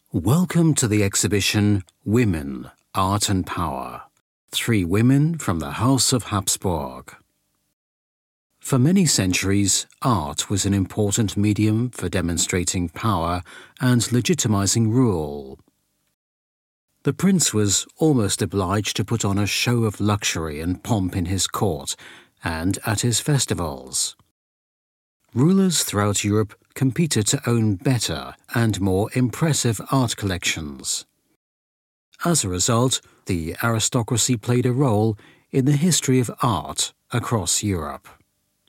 Welcome to the exhibition Women, Art and Power. 3 women from the House of Habsburg. For many centuries, art was an important medium for demonstrating power and legitimizing rule. The prince was almost obliged to put on a show of luxury and pomp in his court and at his festivals. Rulers throughout Europe competed to own better and more impressive art collections. As a result, the aristocracy played a role in the history of art across Europe.